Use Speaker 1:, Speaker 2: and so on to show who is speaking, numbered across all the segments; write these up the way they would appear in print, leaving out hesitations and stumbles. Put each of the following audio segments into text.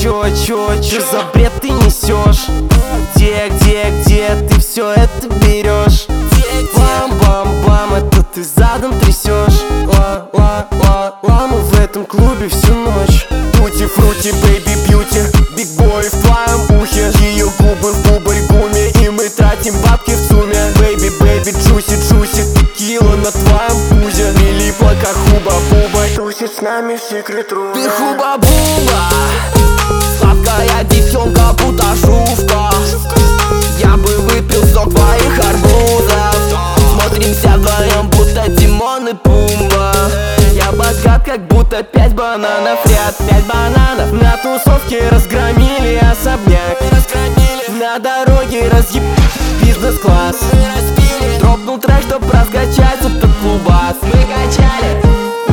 Speaker 1: Чё за бред ты несешь? Где ты все это берешь? Бам-бам-бам, это ты задом трясешь. Ла-ла-ла-ла, мы в этом клубе всю ночь. Тути-фрути, бэйби-бьюти, биг-бой в твоем ухе. Ее губы в бубль-гуме, и мы тратим бабки в сумме. Бэйби-бэйби, джуси-джуси, текила на твоем пузе. Прилипла как хуба-буба, тусит с нами в секрет-руме.
Speaker 2: Ты хуба-буба, сладкая девчонка, будто жувка. Я бы выпил сок твоих арбузов. Смотримся вдвоем, будто Тимон и Пумба. Я богат, как будто 5 бананов ряд. 5 бананов на тусовке разгромили особняк. На дороге разъеб бизнес-класс. Дропнул трек, чтоб раскачать этот клубас. Мы качали.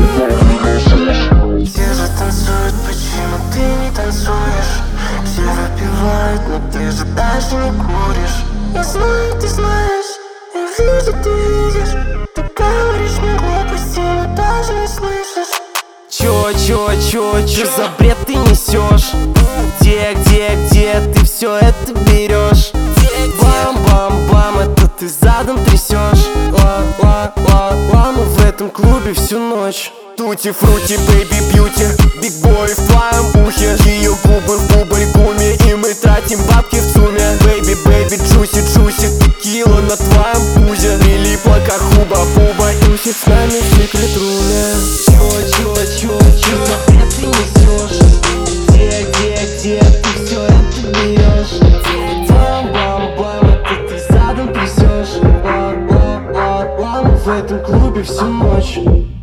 Speaker 3: Все же танцуют, почему ты не танцуешь? Все выпивают, но ты же даже не куришь. Я знаю, ты знаешь, я вижу, ты видишь. Ты говоришь мне глупости, но даже не слышишь.
Speaker 1: Чё за бред ты несешь? Где ты все это берешь? Бам-бам-бам, это ты задом трясешь. Ла-ла-ла-ла, мы в этом клубе всю ночь. Тути-фрути, бэйби-бьюти, биг-бой в твоем ухе. Ее губы в бубль-гуме, и мы тратим бабки в сумме. Бэйби-бэйби, джуси-джуси, текила на твоем пузе. Прилипла как хуба-буба, тусит с нами в секрет-руме. Чё за бред ты несешь? Где ты все это берешь? Бам-бам-бам, это ты задом трясешь. Ла-ла-ла-ла, мы в этом клубе всю ночь.